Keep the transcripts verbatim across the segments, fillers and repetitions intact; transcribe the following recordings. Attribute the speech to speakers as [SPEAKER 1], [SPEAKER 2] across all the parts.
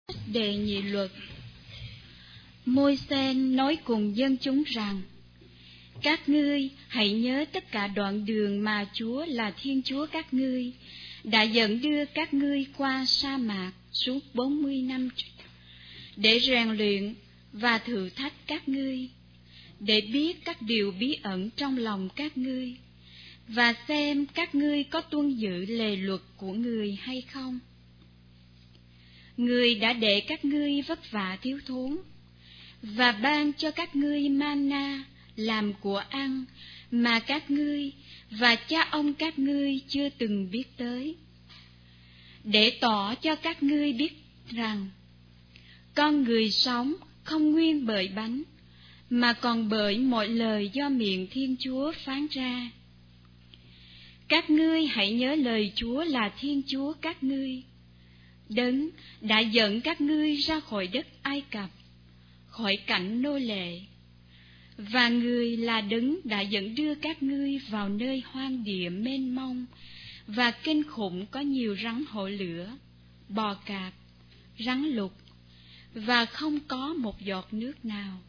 [SPEAKER 1] Đề nhị luật. Môi-se nói cùng dân chúng rằng: các ngươi hãy nhớ tất cả đoạn đường mà Chúa là Thiên Chúa các ngươi đã dẫn đưa các ngươi qua sa mạc suốt bốn mươi năm, để rèn luyện và thử thách các ngươi, để biết các điều bí ẩn trong lòng các ngươi, và xem các ngươi có tuân giữ lề luật của người hay không. Người đã để các ngươi vất vả thiếu thốn, và ban cho các ngươi mana làm của ăn mà các ngươi và cha ông các ngươi chưa từng biết tới, để tỏ cho các ngươi biết rằng con người sống không nguyên bởi bánh, mà còn bởi mọi lời do miệng Thiên Chúa phán ra. Các ngươi hãy nhớ lời Chúa là Thiên Chúa các ngươi, Đấng đã dẫn các ngươi ra khỏi đất Ai Cập, khỏi cảnh nô lệ, và Người là Đấng đã dẫn đưa các ngươi vào nơi hoang địa mênh mông và kinh khủng, có nhiều rắn hổ lửa, bò cạp, rắn lục, và không có một giọt nước nào.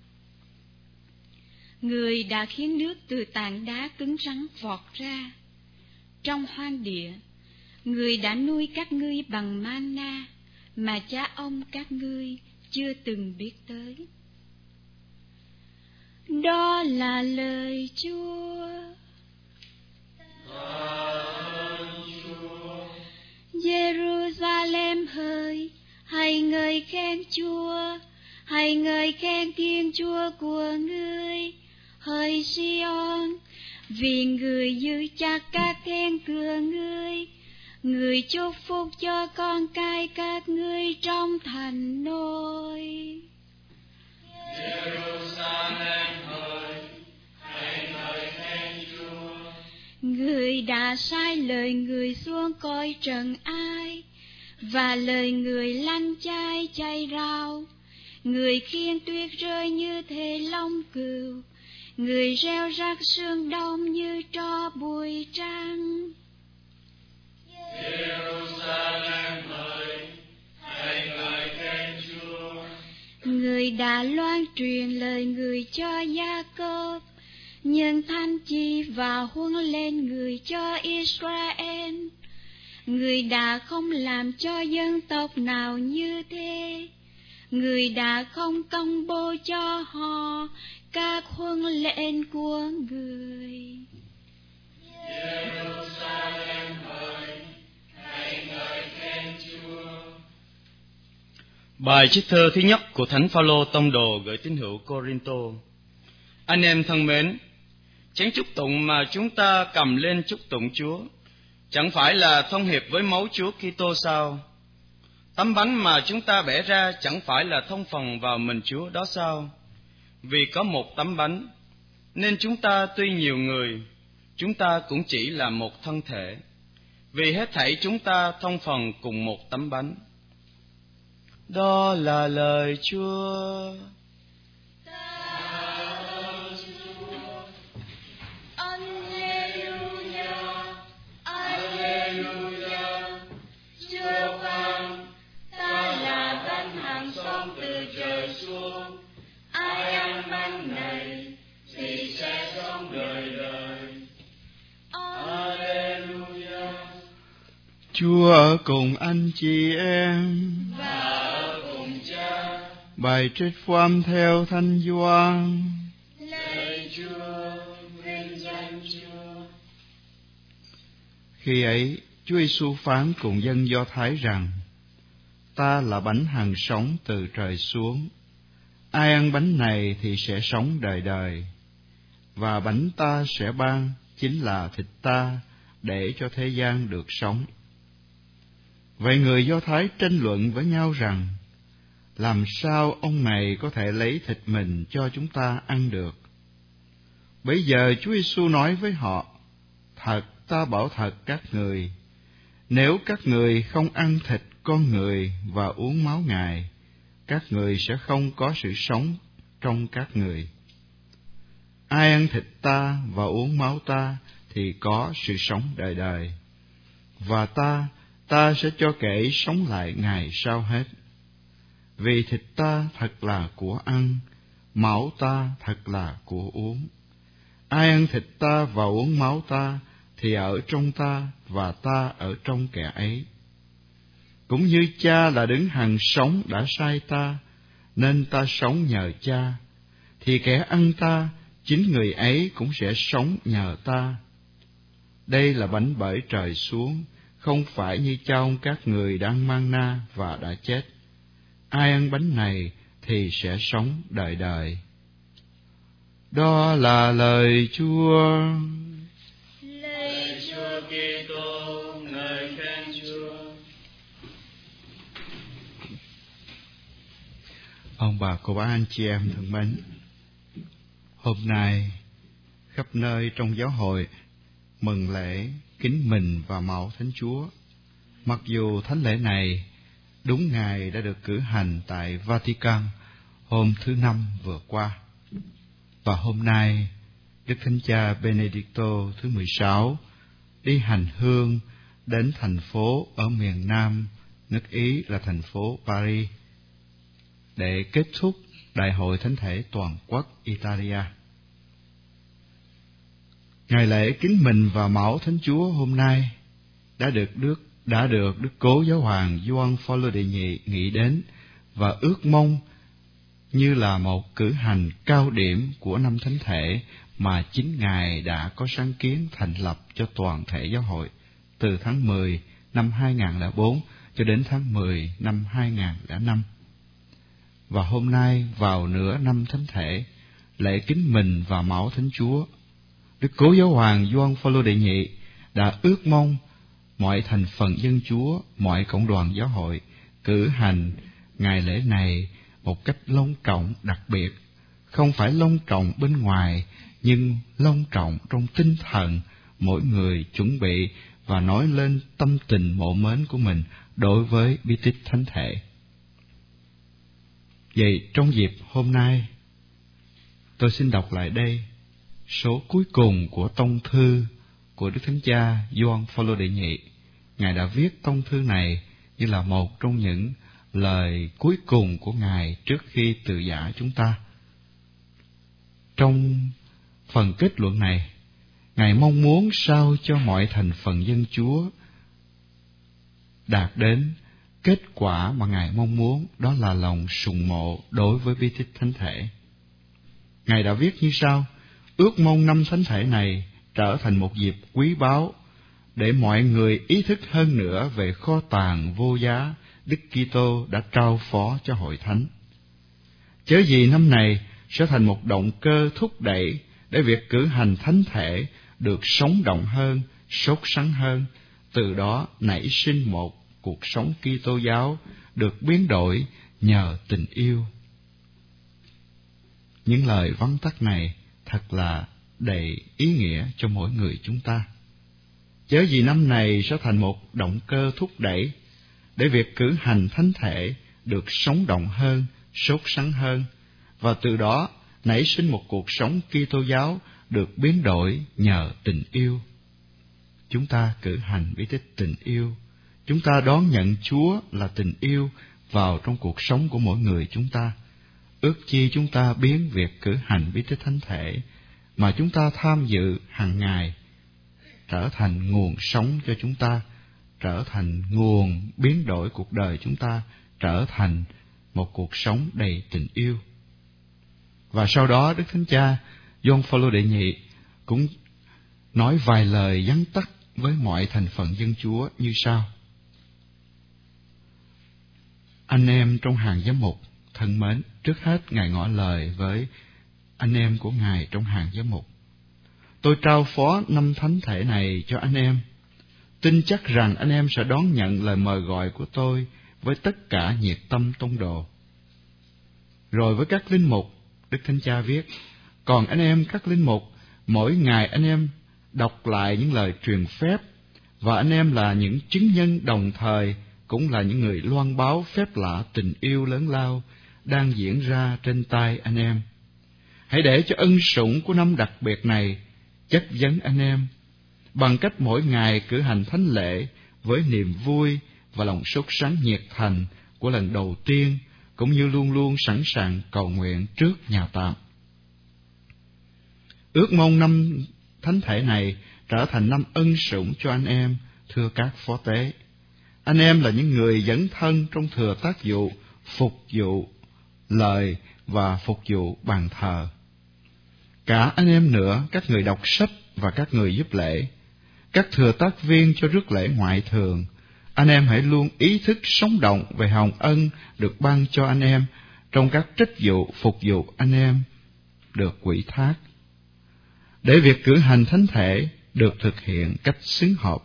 [SPEAKER 1] Người đã khiến nước từ tảng đá cứng rắn vọt ra. Trong hoang địa, Người đã nuôi các ngươi bằng mana mà cha ông các ngươi chưa từng biết tới. Đó là lời Chúa. Jerusalem ơi, hãy ngợi khen Chúa, hãy ngợi khen Thiên Chúa của ngươi. Hỡi Sion, vì Người giữ chặt các then cửa ngươi, Người chúc phúc cho con cái các ngươi trong thành nôi.
[SPEAKER 2] Jerusalem ơi, hãy ngợi khen Chúa.
[SPEAKER 1] Người đã sai lời Người xuống cõi trần ai, và lời Người lăn chai chay rao. Người khiến tuyết rơi như thể lông cừu, Người reo rắc sương đông như tro bụi trắng.
[SPEAKER 2] Jerusalem ơi, hãy ngợi khen Chúa.
[SPEAKER 1] Người đã loan truyền lời Người cho Gia-cốp, nhân thanh chi và huấn lên Người cho Israel. Người đã không làm cho dân tộc nào như thế, Người đã không công bố cho họ các huấn lệnh của Người.
[SPEAKER 2] Jerusalem ơi, hãy ngợi khen Chúa.
[SPEAKER 3] Bài trích thơ thứ nhất của Thánh Phaolô tông đồ gửi tín hữu Cô-rinh-tô. Anh em thân mến, chén chúc tụng mà chúng ta cầm lên chúc tụng Chúa chẳng phải là thông hiệp với máu Chúa Kitô sao? Tấm bánh mà chúng ta bẻ ra chẳng phải là thông phần vào mình Chúa đó sao? Vì có một tấm bánh, nên chúng ta tuy nhiều người, chúng ta cũng chỉ là một thân thể, vì hết thảy chúng ta thông phần cùng một tấm bánh. Đó là lời Chúa.
[SPEAKER 4] Chúa ở cùng anh chị em
[SPEAKER 2] và ở cùng Cha.
[SPEAKER 4] Bài trích phúc theo Thánh Gioan.
[SPEAKER 2] Lạy Chúa, vinh danh Chúa.
[SPEAKER 4] Khi ấy, Chúa Giêsu phán cùng dân Do Thái rằng: Ta là bánh hằng sống từ trời xuống. Ai ăn bánh này thì sẽ sống đời đời. Và bánh ta sẽ ban chính là thịt ta, để cho thế gian được sống. Vậy người Do Thái tranh luận với nhau rằng: làm sao ông này có thể lấy thịt mình cho chúng ta ăn được? Bấy giờ Chúa Giêsu nói với họ: thật, ta bảo thật các người, nếu các người không ăn thịt con người và uống máu Ngài, các người sẽ không có sự sống trong các người. Ai ăn thịt ta và uống máu ta thì có sự sống đời đời, và ta ta sẽ cho kẻ sống lại ngày sau hết. vì thịt ta thật là của ăn, máu ta thật là của uống. Ai ăn thịt ta và uống máu ta, thì ở trong ta và ta ở trong kẻ ấy. Cũng như Cha là đấng hằng sống đã sai ta, nên ta sống nhờ Cha, thì kẻ ăn ta, chính người ấy cũng sẽ sống nhờ ta. Đây là bánh bởi trời xuống, không phải như trong các người đang mang na và đã chết. Ai ăn bánh này thì sẽ sống đời đời. Đó là lời Chúa.
[SPEAKER 2] Lạy Chúa Kitô, ngợi khen Chúa.
[SPEAKER 4] Ông bà cô bác anh chị em thân mến, hôm nay khắp nơi trong giáo hội mừng lễ kính mình và mẫu Thánh Chúa. Mặc dù thánh lễ này đúng ngày đã được cử hành tại Vatican hôm thứ Năm vừa qua, và hôm nay Đức Thánh Cha Benedicto thứ mười sáu đi hành hương đến thành phố ở miền Nam nước Ý là thành phố Paris để kết thúc Đại hội Thánh thể toàn quốc Italia. Ngày lễ kính mình và mẫu Thánh Chúa hôm nay đã được Đức đã được Đức Cố Giáo hoàng Gioan Phaolô đệ nhị nghĩ đến và ước mong như là một cử hành cao điểm của năm Thánh thể mà chính Ngài đã có sáng kiến thành lập cho toàn thể giáo hội từ tháng mười năm hai nghìn không trăm lẻ bốn cho đến tháng mười năm hai nghìn không trăm lẻ năm. Và hôm nay vào nửa năm Thánh thể, lễ kính mình và mẫu Thánh Chúa, Đức Cố Giáo hoàng Gioan Phaolô đệ nhị đã ước mong mọi thành phần dân Chúa, mọi cộng đoàn giáo hội cử hành ngày lễ này một cách long trọng đặc biệt, không phải long trọng bên ngoài, nhưng long trọng trong tinh thần mỗi người chuẩn bị và nói lên tâm tình mộ mến của mình đối với bí tích thánh thể. Vậy trong dịp hôm nay, tôi xin đọc lại đây số cuối cùng của tông thư của Đức Thánh Cha Gioan Phaolô đệ nhị. Ngài đã viết tông thư này như là một trong những lời cuối cùng của Ngài trước khi từ giã chúng ta. Trong phần kết luận này, Ngài mong muốn sao cho mọi thành phần dân Chúa đạt đến kết quả mà Ngài mong muốn, đó là lòng sùng mộ đối với bí tích thánh thể. Ngài đã viết như sau: ước mong năm thánh thể này trở thành một dịp quý báu để mọi người ý thức hơn nữa về kho tàng vô giá Đức Kitô đã trao phó cho hội thánh. Chớ gì năm này sẽ thành một động cơ thúc đẩy để việc cử hành thánh thể được sống động hơn, sốt sắng hơn, từ đó nảy sinh một cuộc sống Kitô giáo được biến đổi nhờ tình yêu. Những lời vắn tắt này thật là đầy ý nghĩa cho mỗi người chúng ta. Chớ gì năm này sẽ thành một động cơ thúc đẩy để việc cử hành thánh thể được sống động hơn, sốt sắng hơn, và từ đó nảy sinh một cuộc sống Kitô giáo được biến đổi nhờ tình yêu. Chúng ta cử hành bí tích tình yêu. Chúng ta đón nhận Chúa là tình yêu vào trong cuộc sống của mỗi người chúng ta. Ước chi chúng ta biến việc cử hành bí tích thánh thể mà chúng ta tham dự hàng ngày trở thành nguồn sống cho chúng ta, trở thành nguồn biến đổi cuộc đời chúng ta, trở thành một cuộc sống đầy tình yêu. Và sau đó Đức Thánh Cha Gioan Phaolô đệ nhị cũng nói vài lời vắn tắt với mọi thành phần dân Chúa như sau: anh em trong hàng giám mục thân mến, trước hết Ngài ngỏ lời với anh em của Ngài trong hàng giám mục: tôi trao phó năm thánh thể này cho anh em, tin chắc rằng anh em sẽ đón nhận lời mời gọi của tôi với tất cả nhiệt tâm tông đồ. Rồi với các linh mục, Đức Thánh Cha viết: còn anh em các linh mục, mỗi ngày anh em đọc lại những lời truyền phép, và anh em là những chứng nhân đồng thời, cũng là những người loan báo phép lạ tình yêu lớn lao đang diễn ra trên tay anh em. Hãy để cho ân sủng của năm đặc biệt này chất vấn anh em bằng cách mỗi ngày cử hành thánh lễ với niềm vui và lòng sốt sắng nhiệt thành của lần đầu tiên, cũng như luôn luôn sẵn sàng cầu nguyện trước nhà tạm. Ước mong năm thánh thể này trở thành năm ân sủng cho anh em, thưa các phó tế. Anh em là những người dấn thân trong thừa tác vụ, phục vụ lời và phục vụ bàn thờ. Cả anh em nữa, các người đọc sách và các người giúp lễ, các thừa tác viên cho rước lễ ngoại thường, anh em hãy luôn ý thức sống động về hồng ân được ban cho anh em trong các trách vụ phục vụ anh em được ủy thác, để việc cử hành thánh thể được thực hiện cách xứng hợp.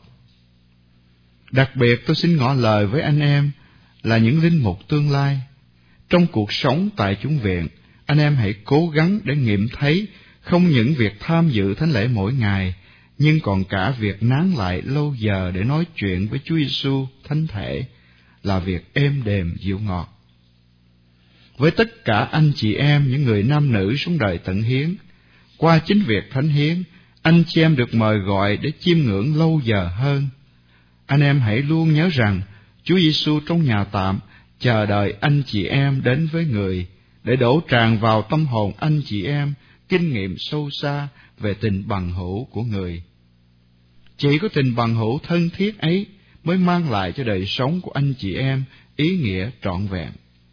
[SPEAKER 4] Đặc biệt tôi xin ngỏ lời với anh em là những linh mục tương lai. Trong cuộc sống tại chúng viện, anh em hãy cố gắng để nghiệm thấy không những việc tham dự thánh lễ mỗi ngày, nhưng còn cả việc nán lại lâu giờ để nói chuyện với Chúa Giêsu thánh thể là việc êm đềm dịu ngọt. Với tất cả anh chị em, những người nam nữ sống đời tận hiến, qua chính việc thánh hiến, anh chị em được mời gọi để chiêm ngưỡng lâu giờ hơn. Anh em hãy luôn nhớ rằng Chúa Giêsu trong nhà tạm chờ đợi anh chị em đến với người, để đổ tràn vào tâm hồn anh chị em kinh nghiệm sâu xa về tình bằng hữu của người. Chỉ có tình bằng hữu thân thiết ấy mới mang lại cho đời sống của anh chị em ý nghĩa trọn vẹn.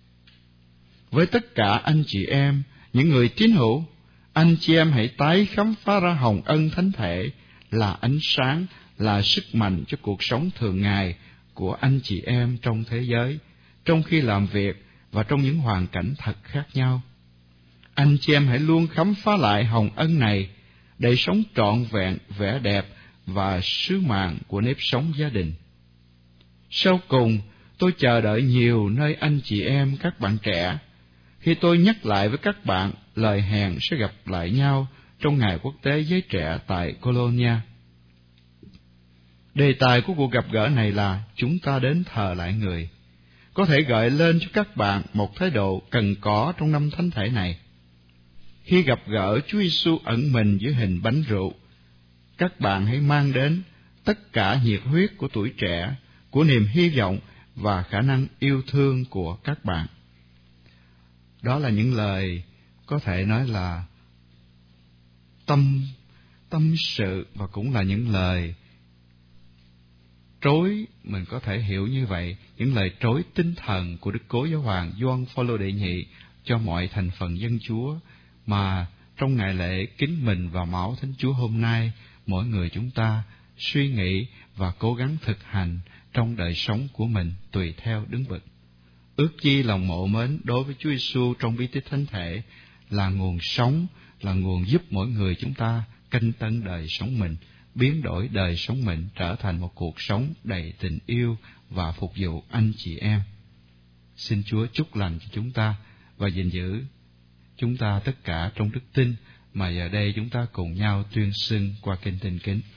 [SPEAKER 4] Với tất cả anh chị em, những người tín hữu, anh chị em hãy tái khám phá ra hồng ân thánh thể là ánh sáng, là sức mạnh cho cuộc sống thường ngày của anh chị em trong thế giới, trong khi làm việc và trong những hoàn cảnh thật khác nhau. Anh chị em hãy luôn khám phá lại hồng ân này để sống trọn vẹn vẻ đẹp và sứ mạng của nếp sống gia đình. Sau cùng, tôi chờ đợi nhiều nơi anh chị em các bạn trẻ, khi tôi nhắc lại với các bạn lời hẹn sẽ gặp lại nhau trong Ngày Quốc tế Giới Trẻ tại Colonia. Đề tài của cuộc gặp gỡ này là chúng ta đến thờ lại người, có thể gợi lên cho các bạn một thái độ cần có trong năm thánh thể này. Khi gặp gỡ Chúa Giêsu ẩn mình dưới hình bánh rượu, các bạn hãy mang đến tất cả nhiệt huyết của tuổi trẻ, của niềm hy vọng và khả năng yêu thương của các bạn. Đó là những lời có thể nói là tâm tâm sự, và cũng là những lời trối, mình có thể hiểu như vậy, những lời trối tinh thần của Đức Cố Giáo hoàng Gioan Phaolô đệ nhị cho mọi thành phần dân Chúa, mà trong ngày lễ kính mình và máu Thánh Chúa hôm nay, mỗi người chúng ta suy nghĩ và cố gắng thực hành trong đời sống của mình tùy theo đứng bậc. Ước chi lòng mộ mến đối với Chúa Giêsu trong bí tích thánh thể là nguồn sống, là nguồn giúp mỗi người chúng ta canh tân đời sống mình, biến đổi đời sống mình trở thành một cuộc sống đầy tình yêu và phục vụ anh chị em. Xin Chúa chúc lành cho chúng ta và gìn giữ chúng ta tất cả trong đức tin mà giờ đây chúng ta cùng nhau tuyên xưng qua kinh Tin Kính.